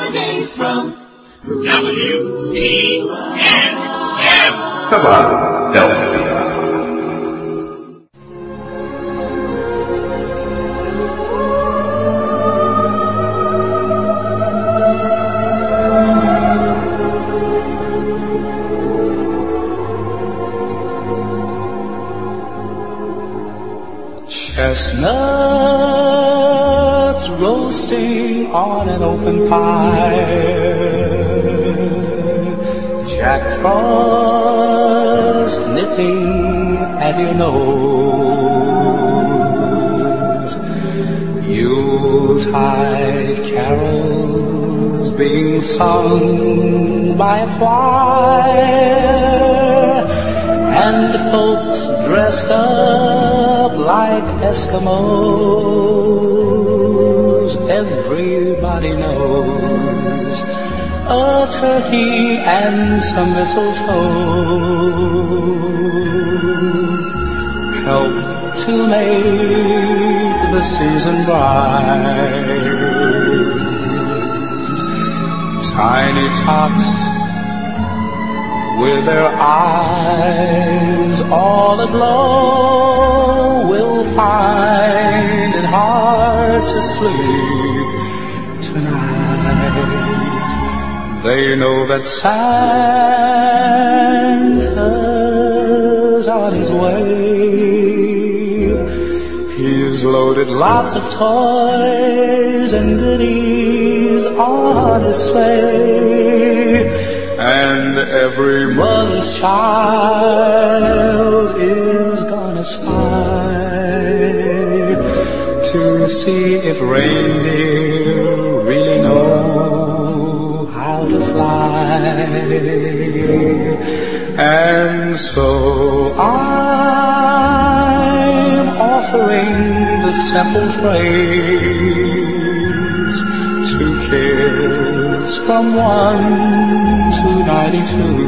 holidays from W-E-N-M. Come on, W. Chestnuts roasting on an open fire, Jack Frost nipping at your nose, Yuletide carols being sung by a choir, and folks dressed up like Eskimos. Everybody knows a turkey and some mistletoe help to make the season bright. Tiny tots with their eyes all aglow will find it hard to sleep tonight. They know that Santa's on his way. He's loaded lots of toys and goodies on his sleigh, and every mother's child is gonna spy to see if reindeer really know how to fly. And so I'm offering the simple phrase to kids from 1 to 92.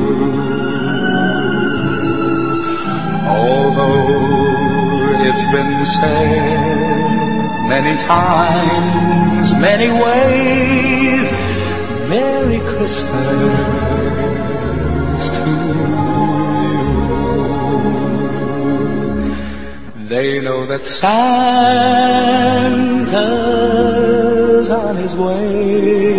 Although it's been said many times, many ways, Merry Christmas to you. They know that Santa's on his way.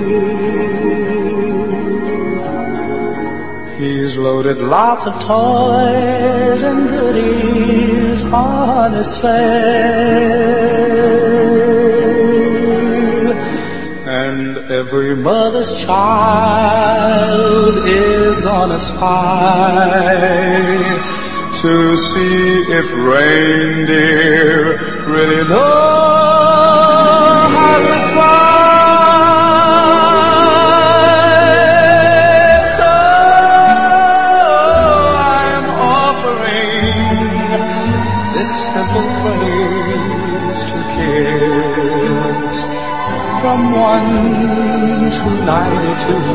He's loaded lots of toys and goodies on his sleigh, and every mother's child is gonna spy to see if reindeer really know how to fly. Simple phrase to kids from 1 to 92.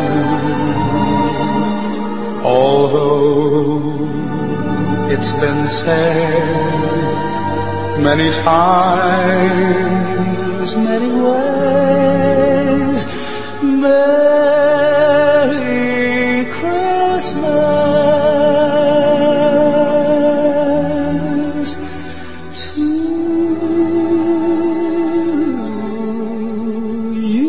Although it's been said many times, many ways, Merry Christmas to you.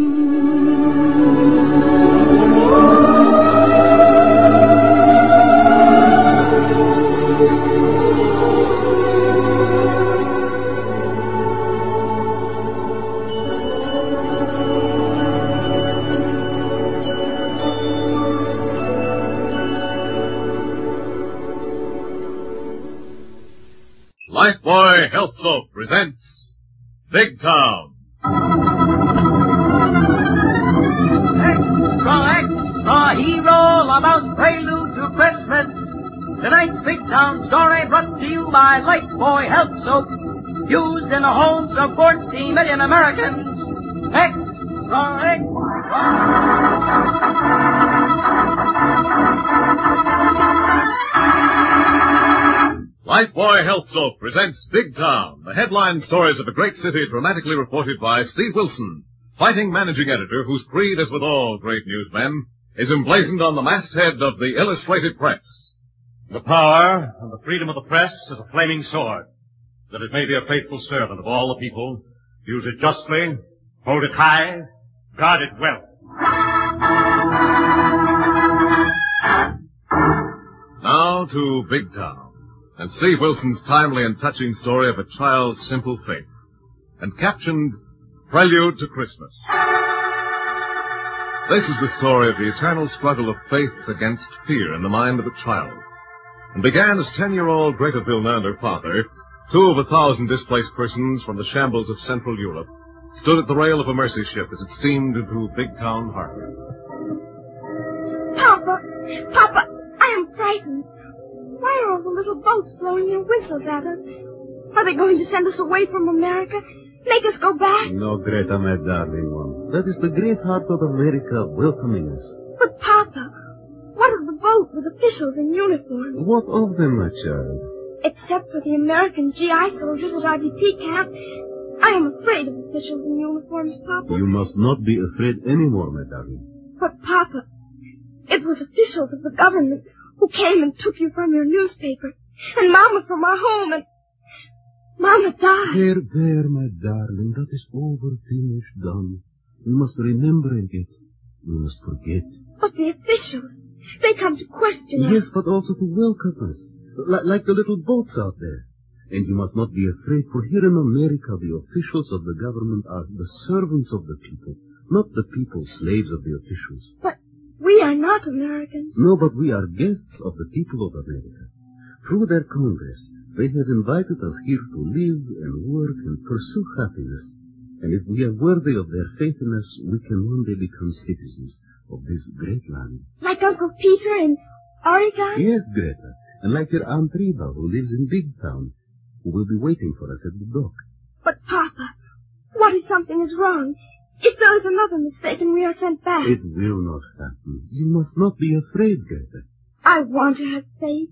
Lifebuoy Health Soap presents Big Town. Extra, extra, hero about Prelude to Christmas. Tonight's Big Town story brought to you by Lifebuoy Health Soap, used in the homes of 14 million Americans. Extra, Lifebuoy Health Soap presents Big Town, the headline stories of a great city dramatically reported by Steve Wilson. fighting managing editor, whose creed, as with all great newsmen, is emblazoned on the masthead of the Illustrated Press. The power and the freedom of the press is a flaming sword, that it may be a faithful servant of all the people. Use it justly, hold it high, guard it well. Now to Big Town, and Steve Wilson's timely and touching story of a child's simple faith, and captioned Prelude to Christmas. This is the story of the eternal struggle of faith against fear in the mind of a child, and began as 10-year-old Greta Vilna and her father, 2 of 1,000 displaced persons from the shambles of Central Europe, stood at the rail of a mercy ship as it steamed into Big Town harbor. Papa, I am frightened. Why are all the little boats blowing their whistles at us? Are they going to send us away from America? Make us go back? No, Greta, my darling one. That is the great heart of America welcoming us. But, Papa, what of the boat with officials in uniform? What of them, my child? Except for the American GI soldiers at RDP camp, I am afraid of officials in uniforms, Papa. You must not be afraid anymore, my darling. But, Papa, it was officials of the government who came and took you from your newspaper, and Mama from our home, and Mama died. There, my darling, that is over, finished, done. We must remember it. We must forget. But the officials, they come to question us. Yes, but also to welcome us, like the little boats out there. And you must not be afraid, for here in America, the officials of the government are the servants of the people, not the people slaves of the officials. But we are not Americans. No, but we are guests of the people of America. Through their Congress, they have invited us here to live and work and pursue happiness. And if we are worthy of their faithfulness, we can one day become citizens of this great land. Like Uncle Peter in Oregon? Yes, Greta. And like your Aunt Reba, who lives in Big Town, who will be waiting for us at the dock. But, Papa, what if something is wrong? If there is another mistake and we are sent back? It will not happen. You must not be afraid, Greta. I want to have faith.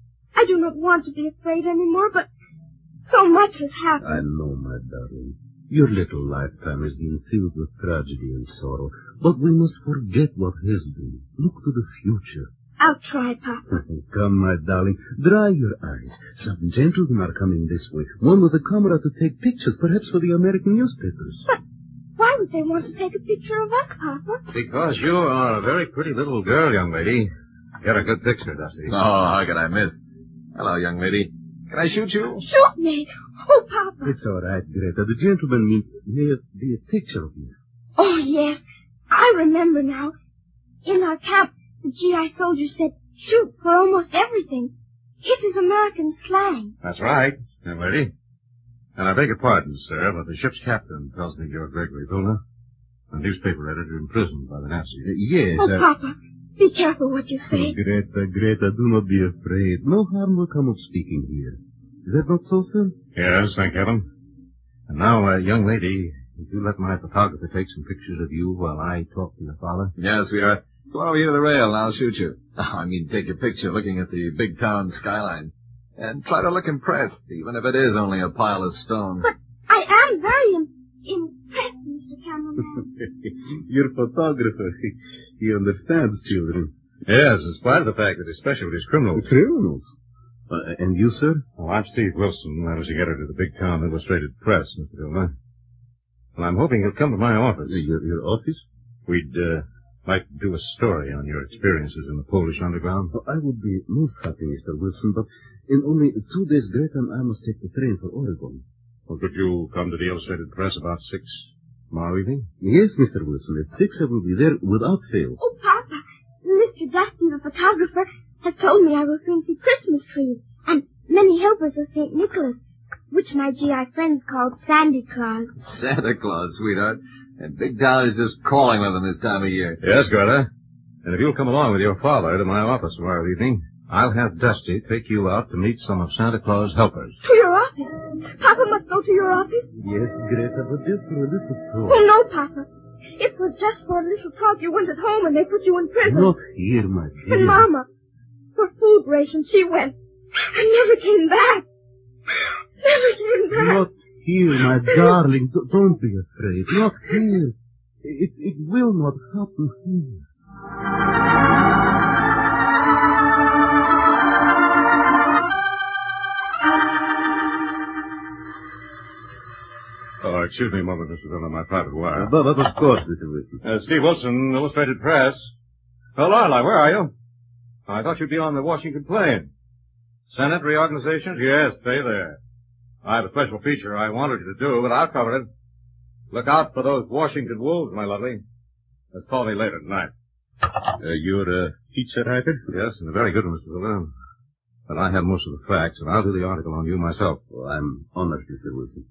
I do not want to be afraid anymore, but so much has happened. I know, my darling. Your little lifetime has been filled with tragedy and sorrow, but we must forget what has been. Look to the future. I'll try, Papa. Come, my darling, dry your eyes. Some gentlemen are coming this way, one with a camera to take pictures, perhaps for the American newspapers. But why would they want to take a picture of us, Papa? Because you are a very pretty little girl, young lady. Get a good picture, Dusty. Oh, how could I miss? Hello, young lady. Can I shoot you? Shoot me! Oh, Papa. It's all right, Greta. The gentleman means may it be a picture of you. Oh, yes. I remember now. In our camp, the GI soldiers said, shoot for almost everything. It is American slang. That's right, young lady. And I beg your pardon, sir, but the ship's captain tells me you're Gregory Vilna, a newspaper editor imprisoned by the Nazis. Yes. Oh, Papa, be careful what you say. Greta, do not be afraid. No harm will come of speaking here. Is that not so, sir? Yes, thank heaven. And now, young lady, if you let my photographer take some pictures of you while I talk to your father. Yes, sweetheart. Go over here to the rail and I'll shoot you. I mean, take a picture looking at the Big Town skyline. And try to look impressed, even if it is only a pile of stone. But I am very impressed, Mr. Cameraman. Your photographer, he understands children. Yes, in spite of the fact that his specialty is criminals. Criminals? And you, sir? Oh, I'm Steve Wilson, managing editor of the Big Town Illustrated Press, Mr. Vilna. Well, I'm hoping you'll come to my office. Your office? We'd like to do a story on your experiences in the Polish underground. Oh, I would be most happy, Mr. Wilson, but in only 2 days, Greta and I must take the train for Oregon. Well, could you come to the Illustrated Press about 6 tomorrow evening? Yes, Mr. Wilson. At 6 I will be there without fail. Oh, Papa, Mr. Dusty, the photographer, has told me I will soon see Christmas trees and many helpers of St. Nicholas, which my GI friends called Sandy Claus. Santa Claus, sweetheart. And Big Town is just crawling with them this time of year. Yes, Greta. And if you'll come along with your father to my office tomorrow evening, I'll have Dusty take you out to meet some of Santa Claus' helpers. To your office? Papa must go to your office? Yes, Greta, but just for a little talk. Oh, no, Papa. It was just for a little talk. You went at home and they put you in prison. Not here, my dear. And Mama, for food rations, she went and never came back. Never came back. Not here, my darling. Don't be afraid. Not here. It will not happen here. Oh, excuse me a moment, Mr. Dillon, my private wire. But of course, Mr. Wilson. Steve Wilson, Illustrated Press. Oh, Lorelei, where are you? I thought you'd be on the Washington plane. Senate reorganization? Yes, stay there. I have a special feature I wanted you to do, but I'll cover it. Look out for those Washington wolves, my lovely. Let's call me later tonight. You're a feature writer? Yes, and a very good one, Mr. Dillon. But I have most of the facts, and I'll do the article on you myself. Well, I'm honored, Mr. Wilson.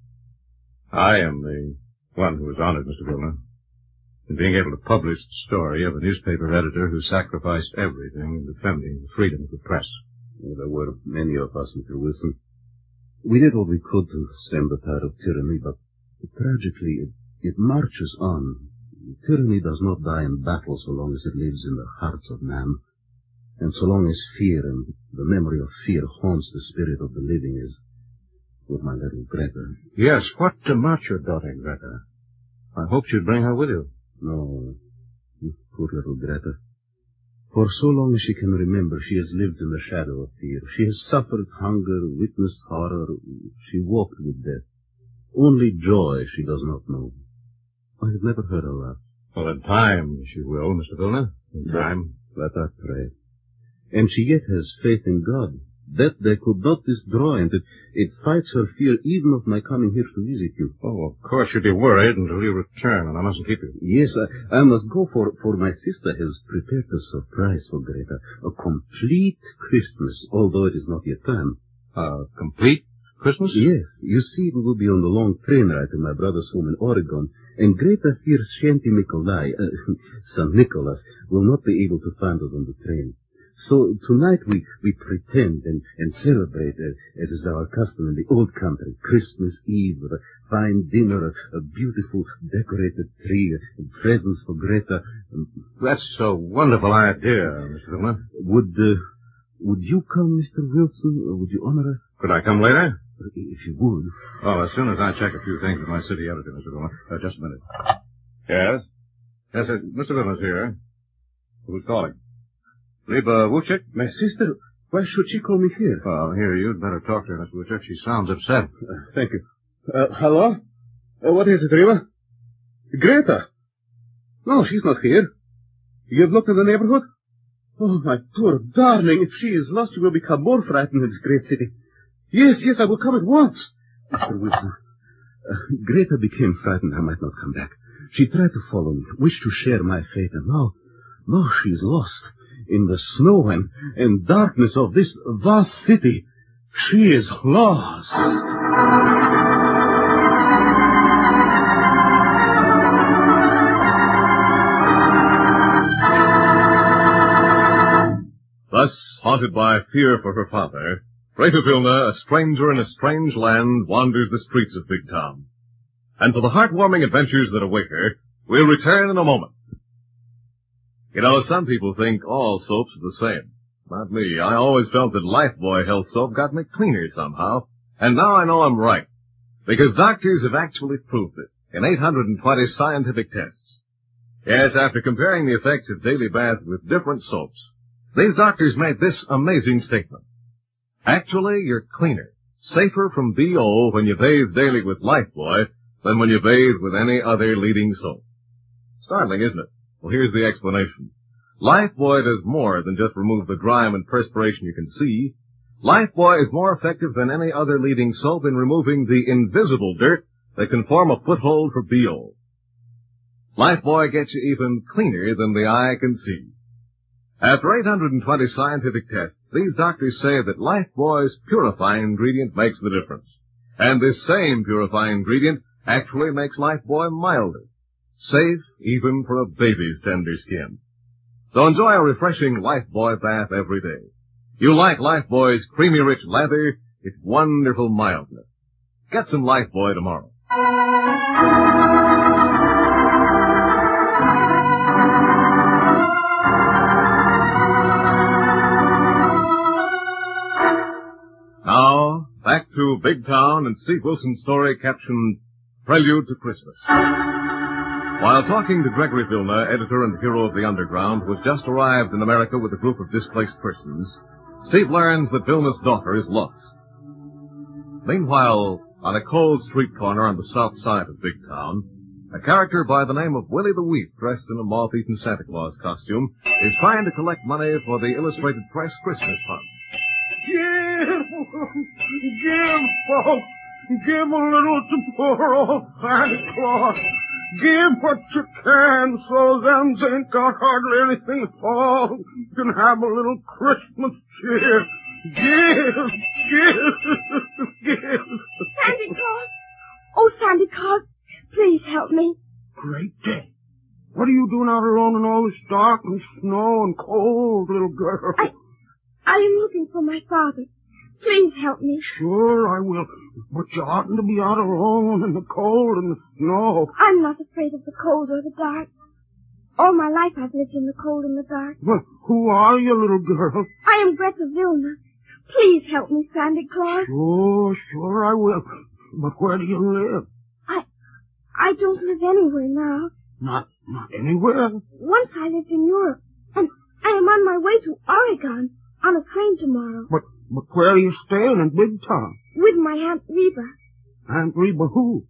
I am the one who is honored, Mr. Vilna, in being able to publish the story of a newspaper editor who sacrificed everything in defending the freedom of the press. Well, there were many of us, Mr. Wilson. We did what we could to stem the tide of tyranny, but tragically, it marches on. Tyranny does not die in battle so long as it lives in the hearts of man. And so long as fear and the memory of fear haunts the spirit of the living is with my little Greta. Yes, what about your daughter, Greta? I hoped you'd bring her with you. No, poor little Greta. For so long as she can remember, she has lived in the shadow of fear. She has suffered hunger, witnessed horror. She walked with death. Only joy she does not know. I have never heard her laugh. Well, in time she will, Mr. Vilna. In time. Let us pray. And she yet has faith in God. That they could not destroy, and it fights her fear even of my coming here to visit you. Oh, of course you'd be worried until you return, and I mustn't keep you. Yes, I must go, for my sister has prepared a surprise for Greta. A complete Christmas, although it is not yet time. A complete Christmas? Yes. You see, we will be on the long train ride to my brother's home in Oregon, and Greta fears Shanty Nikolai, St. Nicholas, will not be able to find us on the train. So tonight we pretend and celebrate as is our custom in the old country. Christmas Eve with a fine dinner, a beautiful decorated tree, and presents for Greta. That's a wonderful idea, Mr. Vilna. Would you come, Mr. Wilson, or would you honor us? Could I come later? If you would. Oh, as soon as I check a few things with my city editor, Mr. Vilna. Just a minute. Yes? Yes, Mr. Vilna's here. Who's calling? Liba Wuchik? My sister? Why should she call me here? Well, here, you'd better talk to her, Mr. Wuchik. She sounds upset. Thank you. Hello? What is it, Riva? Greta? No, she's not here. You've looked in the neighborhood? Oh, my poor darling. If she is lost, you will become more frightened in this great city. Yes, I will come at once. Mr. Wilson, Greta became frightened I might not come back. She tried to follow me, wished to share my fate, and now she is lost. In the snow and darkness of this vast city, she is lost. Thus, haunted by fear for her father, Greta Vilna, a stranger in a strange land, wanders the streets of Big Town. And for the heartwarming adventures that await her, we'll return in a moment. You know, some people think all soaps are the same. Not me. I always felt that Lifebuoy Health Soap got me cleaner somehow. And now I know I'm right. Because doctors have actually proved it in 820 scientific tests. Yes, after comparing the effects of daily bath with different soaps, these doctors made this amazing statement. Actually, you're cleaner, safer from BO when you bathe daily with Lifebuoy than when you bathe with any other leading soap. Startling, isn't it? Well, here's the explanation. Lifebuoy does more than just remove the grime and perspiration you can see. Lifebuoy is more effective than any other leading soap in removing the invisible dirt that can form a foothold for BO. Lifebuoy gets you even cleaner than the eye can see. After 820 scientific tests, these doctors say that Lifebuoy's purifying ingredient makes the difference. And this same purifying ingredient actually makes Lifebuoy milder. Safe even for a baby's tender skin. So enjoy a refreshing Lifebuoy bath every day. You like Lifebuoy's creamy rich lather, its wonderful mildness. Get some Lifebuoy tomorrow. Now, back to Big Town and Steve Wilson's story captioned Prelude to Christmas. While talking to Gregory Vilna, editor and hero of the Underground, who has just arrived in America with a group of displaced persons, Steve learns that Vilna's daughter is lost. Meanwhile, on a cold street corner on the south side of Big Town, a character by the name of Willie the Weep, dressed in a moth-eaten Santa Claus costume, is trying to collect money for the Illustrated Press Christmas Fund. Give, folks. Give a little to poor old Santa Claus. Give what you can so them ain't got hardly anything at all. You can have a little Christmas cheer. Give. Santa Claus! Oh, Santa Claus, please help me. Great day. What are you doing out alone in all this dark and snow and cold, little girl? I am looking for my father. Please help me. Sure, I will. But you oughtn't to be out alone in the cold and the snow. I'm not afraid of the cold or the dark. All my life I've lived in the cold and the dark. Well, who are you, little girl? I am Greta Vilna. Please help me, Santa Claus. Sure I will. But where do you live? I don't live anywhere now. Not anywhere? Once I lived in Europe, and I am on my way to Oregon on a train tomorrow. But where are you staying in Big Town? With my Aunt Reba. Aunt Reba who?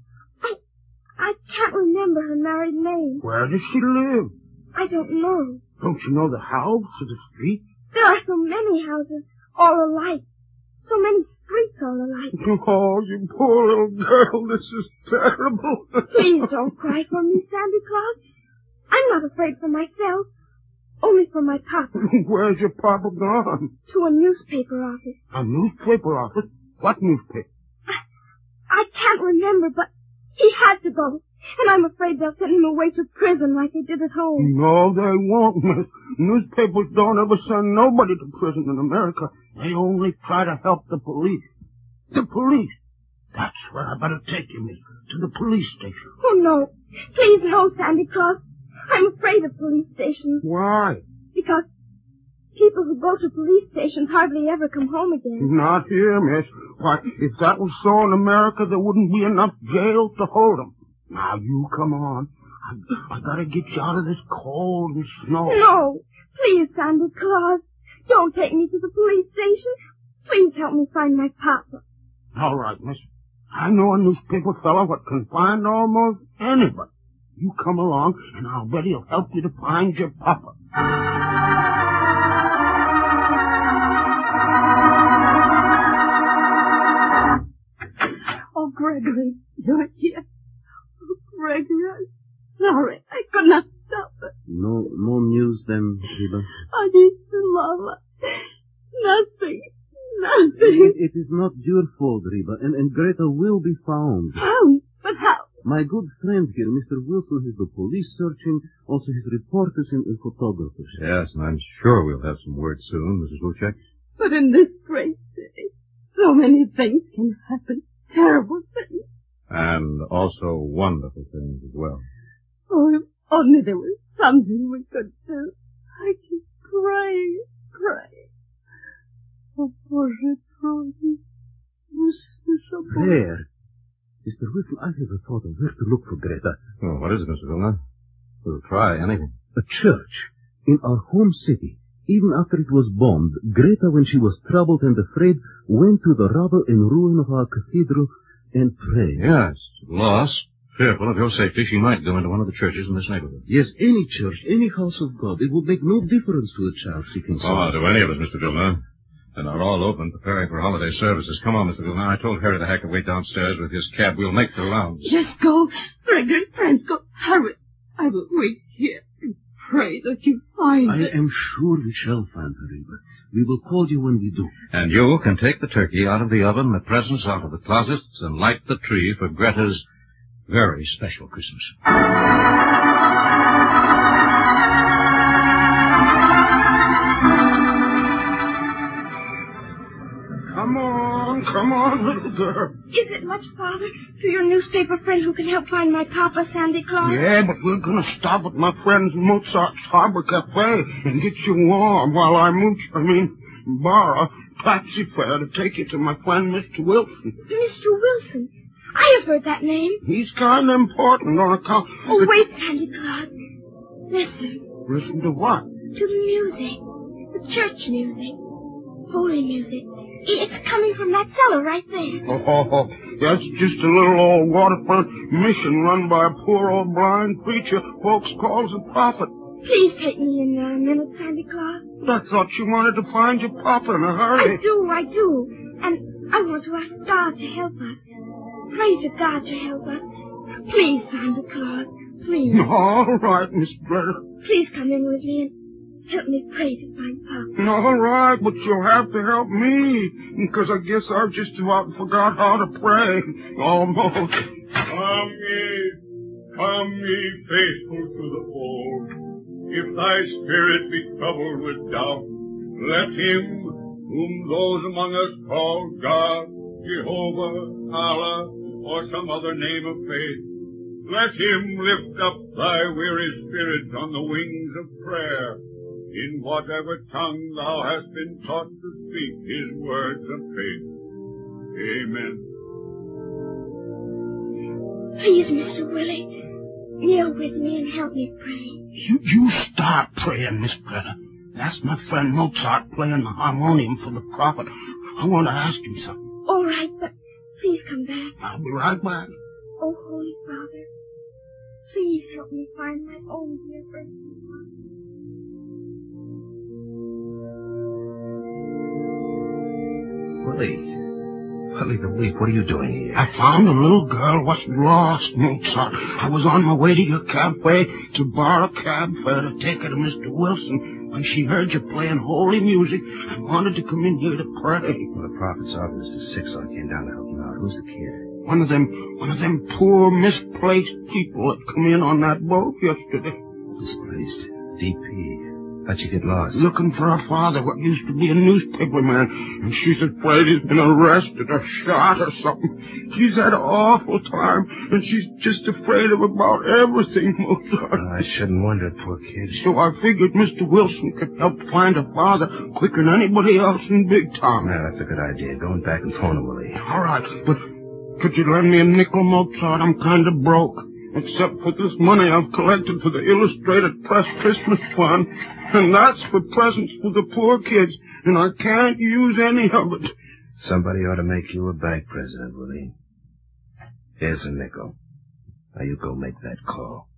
I can't remember her married name. Where does she live? I don't know. Don't you know the house or the street? There are so many houses, all alike. So many streets all alike. Oh, you poor little girl, this is terrible. Please don't cry for me, Santa Claus. I'm not afraid for myself. Only for my papa. Where's your papa gone? To a newspaper office. A newspaper office? What newspaper? I can't remember, but he had to go. And I'm afraid they'll send him away to prison like they did at home. No, they won't, miss. Newspapers don't ever send nobody to prison in America. They only try to help the police. The police? That's where I better take you, miss. To the police station. Oh, no. Please, no, Santa Claus. I'm afraid of police stations. Why? Because people who go to police stations hardly ever come home again. Not here, miss. Why, if that was so in America, there wouldn't be enough jails to hold them. Now, you come on. I gotta get you out of this cold and snow. No. Please, Santa Claus. Don't take me to the police station. Please help me find my papa. All right, miss. I know a newspaper fellow what can find almost anybody. You come along, and I'll bet he'll help you to find your papa. Oh, Gregory, you're here. Oh, Gregory, I'm sorry. I could not stop it. No news then, Reba? I need to Lala. Nothing. It is not your fault, Reba, and Greta will be found. Found? But how? My good friend here, Mr. Wilson, has the police searching, also his reporters and photographers. Yes, and I'm sure we'll have some word soon, Mrs. Luchek. But in this great city, so many things can happen. Terrible things. And also wonderful things as well. Oh, if only there was something we could do. I keep praying. Oh, Bоже, Troy. There. Mr. Wilson, I have a thought of where to look for Greta. Oh, what is it, Mr. Vilna? We'll try anything. A church. In our home city. Even after it was bombed, Greta, when she was troubled and afraid, went to the rubble and ruin of our cathedral and prayed. Yes, lost. Fearful of your safety, she might go into one of the churches in this neighborhood. Yes, any church, any house of God. It would make no difference to a child seeking Oh, solace. to any of us, Mr. Vilna. And they're all open, preparing for holiday services. Come on, Mr. Vilna. I told Harry to hack away downstairs with his cab. We'll make the rounds. Just go. Gregory, friends, go. Hurry. I will wait here and pray that you find I it. am sure we shall find her, Reba. We will call you when we do. And you can take the turkey out of the oven, the presents out of the closets, and light the tree for Greta's very special Christmas. Come on, little girl. Is it much farther to your newspaper friend who can help find my papa, Santa Claus? Yeah, but we're going to stop at my friend's Mozart's Harbor Cafe and get you warm while I borrow a taxi fare to take you to my friend Mr. Wilson. Mr. Wilson? I have heard that name. He's kind of important on account... Oh, wait, Santa Claus. Listen. Listen to what? To the music. The church music. Holy music. It's coming from that cellar right there. Oh, that's just a little old waterfront mission run by a poor old blind preacher folks calls a prophet. Please take me in there a minute, Santa Claus. I thought you wanted to find your papa in a hurry. I do. And I want to ask God to help us. Pray to God to help us. Please, Santa Claus. Please. All right, Miss Greta. Please come in with me and help me pray to find Papa. All right, but you'll have to help me, because I guess I just about forgot how to pray. Almost. Come ye, faithful to the fold. If thy spirit be troubled with doubt, let him whom those among us call God, Jehovah, Allah, or some other name of faith, let him lift up thy weary spirit on the wings of prayer, in whatever tongue thou hast been taught to speak his words of faith. Amen. Please, Mr. Willie, kneel with me and help me pray. You start praying, Miss Greta. That's my friend Mozart playing the harmonium for the prophet. I want to ask him something. All right, but please come back. I'll be right back. Oh, Holy Father, please help me find my own dear friend. Willie the Weep, what are you doing here? I found a little girl was lost, Mozart. I was on my way to your cafe to borrow a cab fare to take her to Mr. Wilson when she heard you playing holy music and wanted to come in here to pray. Well, the prophet's office is sick, so I came down to help him out. Who's the kid? One of them poor, misplaced people that come in on that boat yesterday. Displaced? DP. How'd you get lost? Looking for her father, what used to be a newspaper man, and she's afraid he's been arrested or shot or something. She's had an awful time, and she's just afraid of about everything, Mozart. I shouldn't wonder, poor kid. So I figured Mr. Wilson could help find her father quicker than anybody else in Big Town. Yeah, that's a good idea. Going back and phone him, Willie. All right, but could you lend me a nickel, Mozart? I'm kind of broke. Except for this money I've collected for the Illustrated Press Christmas Fund. And that's for presents for the poor kids. And I can't use any of it. Somebody ought to make you a bank president, Willie. Here's a nickel. Now you go make that call.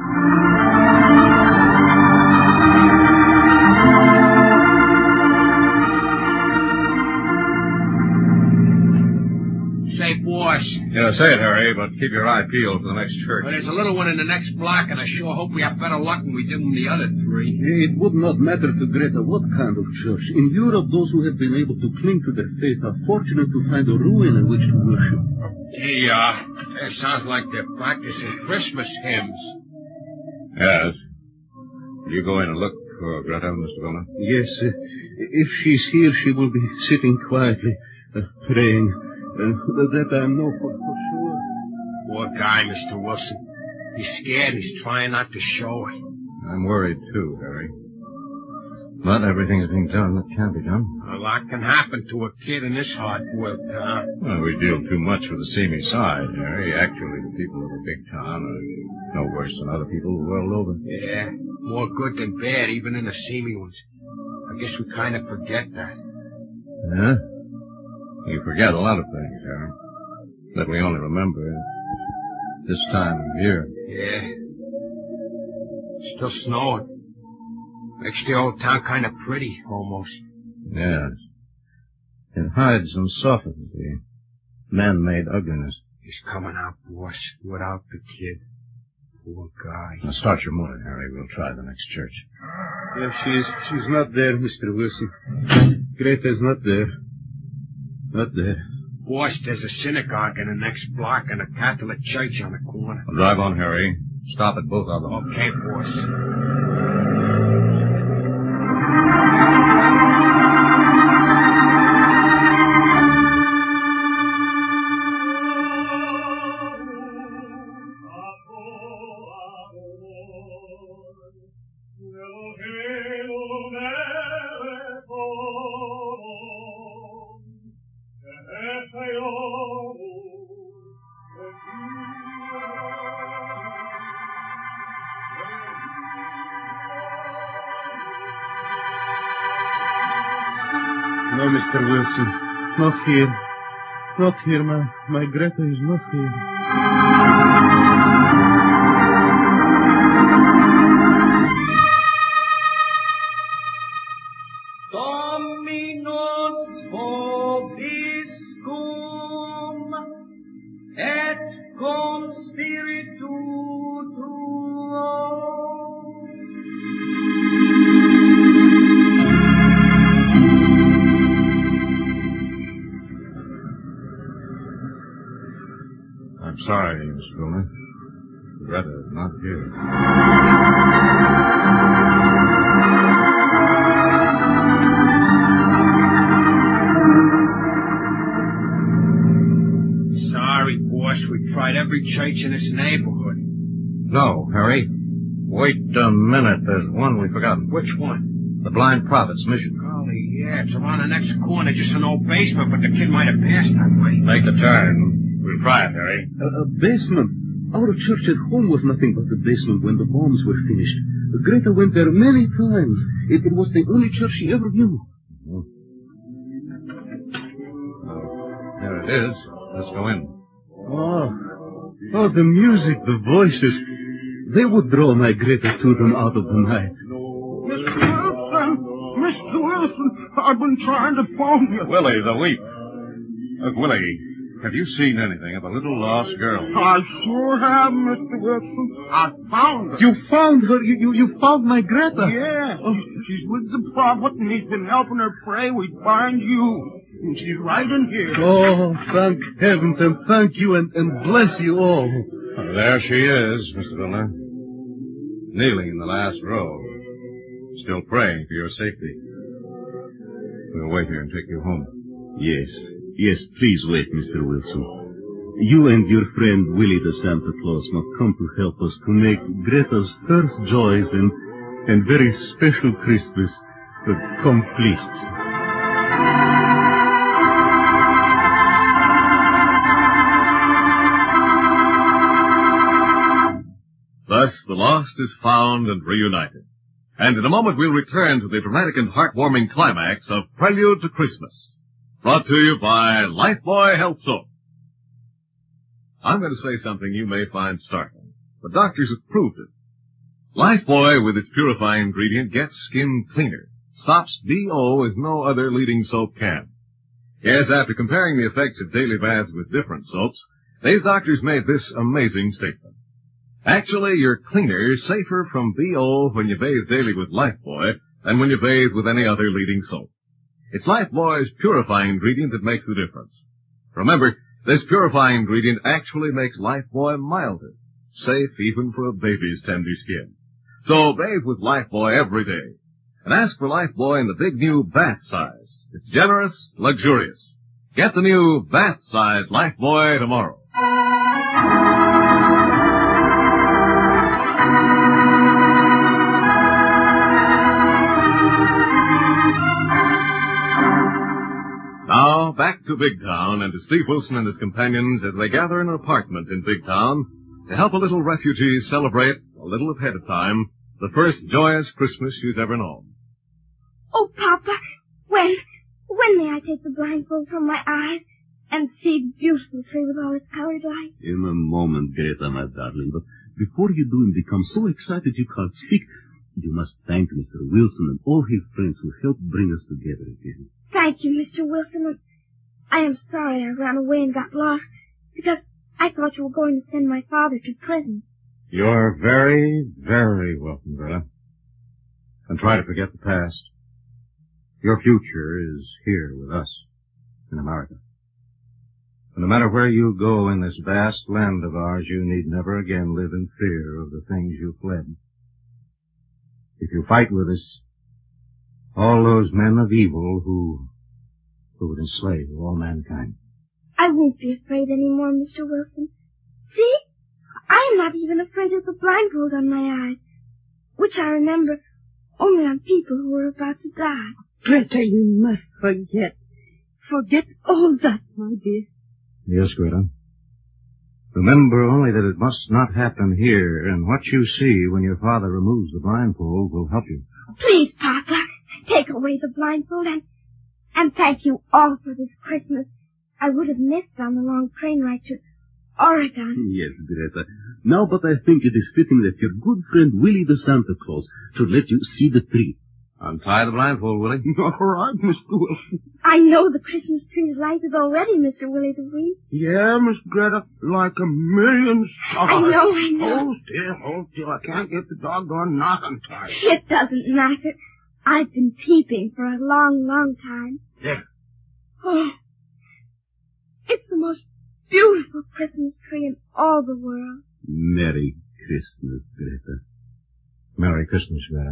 Say, boss. Yeah, say it, Harry, but keep your eye peeled for the next church. Well, there's a little one in the next block, and I sure hope we have better luck than we did in the other three. It would not matter to Greta what kind of church. In Europe, those who have been able to cling to their faith are fortunate to find a ruin in which to worship. Hey, it sounds like they're practicing Christmas hymns. Yes. Will you go in and look for Greta, Mr. Bowman? Yes, if she's here, she will be sitting quietly, praying. That I know for sure. Poor guy, Mr. Wilson. He's scared. He's trying not to show it. I'm worried, too, Harry. Not everything is being done that can be done. A lot can happen to a kid in this hard-boiled town. Well, we deal too much with the seamy side, Harry. Actually, the people of a big town are no worse than other people the world over. Yeah, more good than bad, even in the seamy ones. I guess we kind of forget that. Yeah? You forget a lot of things, Harry. That we only remember this time of year. Yeah. Still snowing. Makes the old town kind of pretty, almost. Yes. It hides and softens the man-made ugliness. He's coming out, boss, without the kid. Poor guy. Now start your motor, Harry. We'll try the next church. Yeah, she's not there, Mr. Wilson. Greta's not there. Not there. Boss, there's a synagogue in the next block and a Catholic church on the corner. Well, drive on, Harry. Stop at both of them. Okay, boss. No, Mr. Wilson. Not here. Not here. My Greta is not here. Dominus vobiscum et cum spiritu tuo. I'm sorry, Miss Vilna. Greta is not here. Sorry, boss. We tried every church in this neighborhood. No, Harry. Wait a minute. There's one we've forgotten. Which one? The Blind Prophet's Mission. Golly, yeah. It's around the next corner. Just an old basement, but the kid might have passed that way. Make the turn. We'll try it, Harry. A basement. Our church at home was nothing but the basement when the bombs were finished. Greta went there many times. It was the only church she ever knew. There it is. Let's go in. Oh, the music, the voices. They would draw my Greta to them out of the night. Mr. Wilson, I've been trying to phone you. Willie, the weep. Willie, have you seen anything of a little lost girl? I sure have, Mr. Wilson. I found her. You found her? You found my Greta? Yeah. She's with the prophet, and he's been helping her pray we'd find you. And she's right in here. Oh, thank heavens, and thank you, and bless you all. There she is, Mr. Vilna. Kneeling in the last row. Still praying for your safety. We'll wait here and take you home. Yes, please wait, Mr. Wilson. You and your friend Willie the Santa Claus must come to help us to make Greta's first joys and very special Christmas complete. Thus, the lost is found and reunited. And in a moment we'll return to the dramatic and heartwarming climax of Prelude to Christmas. Brought to you by Lifebuoy Health Soap. I'm going to say something you may find startling, but doctors have proved it. Lifebuoy, with its purifying ingredient, gets skin cleaner. Stops BO as no other leading soap can. Yes, after comparing the effects of daily baths with different soaps, these doctors made this amazing statement. Actually, you're cleaner, safer from BO when you bathe daily with Lifebuoy than when you bathe with any other leading soap. It's Lifebuoy's purifying ingredient that makes the difference. Remember, this purifying ingredient actually makes Lifebuoy milder, safe even for a baby's tender skin. So bathe with Lifebuoy every day. And ask for Lifebuoy in the big new bath size. It's generous, luxurious. Get the new bath size Lifebuoy tomorrow. Now, back to Big Town and to Steve Wilson and his companions as they gather in an apartment in Big Town to help a little refugee celebrate, a little ahead of time, the first joyous Christmas she's ever known. Oh, Papa, when may I take the blindfold from my eyes and see the beautiful tree with all its colored lights? In a moment, Greta, my darling, but before you do and become so excited you can't speak, you must thank Mr. Wilson and all his friends who helped bring us together again. Thank you, Mr. Wilson. I am sorry I ran away and got lost because I thought you were going to send my father to prison. You're very, very welcome, Greta. And try to forget the past. Your future is here with us, in America. And no matter where you go in this vast land of ours, you need never again live in fear of the things you fled. If you fight with us, all those men of evil who would enslave all mankind. I won't be afraid anymore, Mr. Wilson. See? I am not even afraid of the blindfold on my eyes, which I remember only on people who are about to die. Greta, you must forget. Forget all that, my dear. Yes, Greta. Remember only that it must not happen here, and what you see when your father removes the blindfold will help you. Please, Papa, take away the blindfold and And thank you all for this Christmas. I would have missed on the long train ride to Oregon. Yes, Greta. Now, but I think it is fitting that your good friend Willie the Santa Claus should let you see the tree. Untie the blindfold, Willie. All right, Mr. Wilson. I know the Christmas tree is lighted already, Mr. Willie the Wee. Yeah, Miss Greta, like a million stars. I know. Hold still. I can't get the doggone knot untied. It doesn't matter. I've been peeping for a long, long time. There. Oh, it's the most beautiful Christmas tree in all the world. Merry Christmas, Greta. Merry Christmas, Greta.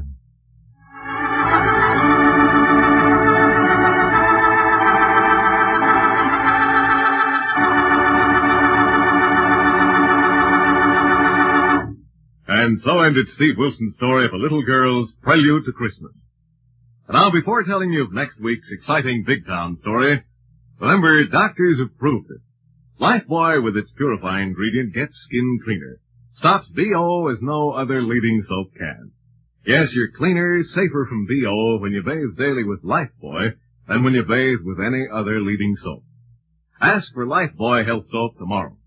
And so ended Steve Wilson's story of a little girl's prelude to Christmas. And now, before telling you of next week's exciting Big Town story, remember, doctors have proved it. Lifebuoy, with its purifying ingredient, gets skin cleaner. Stops BO as no other leading soap can. Yes, you're cleaner, safer from BO when you bathe daily with Lifebuoy than when you bathe with any other leading soap. Ask for Lifebuoy Health Soap tomorrow.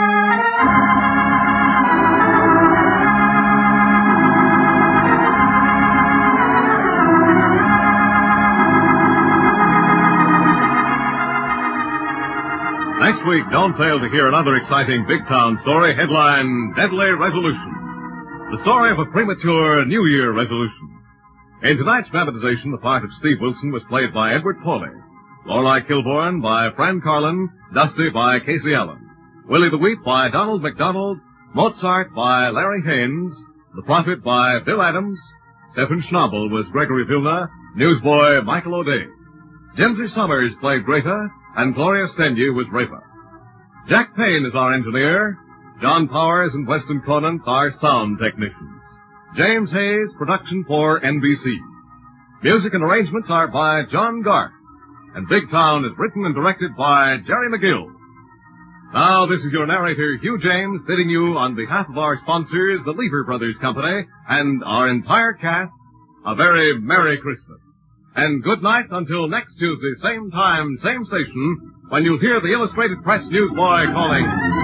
Next week, don't fail to hear another exciting Big Town story, headline Deadly Resolution. The story of a premature New Year resolution. In tonight's dramatization, the part of Steve Wilson was played by Edward Pauley, Lorelei Kilbourne by Fran Carlin, Dusty by Casey Allen, Willie the Weep by Donald McDonald, Mozart by Larry Haynes, The Prophet by Bill Adams, Stephen Schnabel was Gregory Vilna, newsboy Michael O'Day. Jimsy Summers played Greta, and Gloria Stenyu was Rafa. Jack Payne is our engineer. John Powers and Weston Conant are sound technicians. James Hayes, production for NBC. Music and arrangements are by John Garth. And Big Town is written and directed by Jerry McGill. Now, this is your narrator, Hugh James, bidding you on behalf of our sponsors, the Lever Brothers Company, and our entire cast, a very Merry Christmas. And good night until next Tuesday, same time, same station, when you'll hear the Illustrated Press newsboy calling.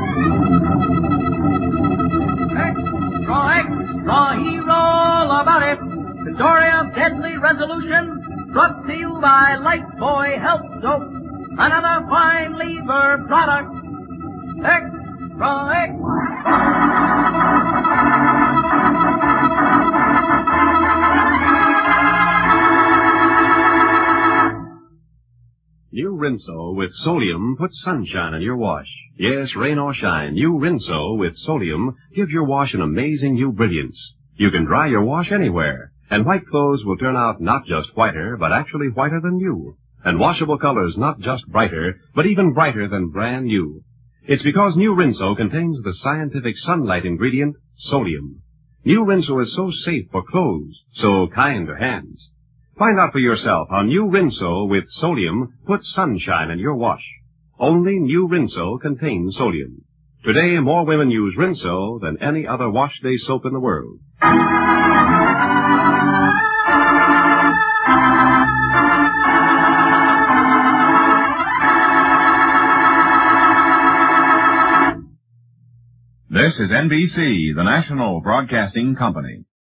Extra, extra, hear all about it. The story of deadly resolution, brought to you by Lifebuoy Health Soap, another fine Lever product. Extra, extra. New Rinso with Solium puts sunshine in your wash. Yes, rain or shine, new Rinso with Solium gives your wash an amazing new brilliance. You can dry your wash anywhere, and white clothes will turn out not just whiter, but actually whiter than new. And washable colors not just brighter, but even brighter than brand new. It's because new Rinso contains the scientific sunlight ingredient, Solium. New Rinso is so safe for clothes, so kind to hands. Find out for yourself how new Rinso with Solium puts sunshine in your wash. Only new Rinso contains Solium. Today, more women use Rinso than any other wash day soap in the world. This is NBC, the national broadcasting company.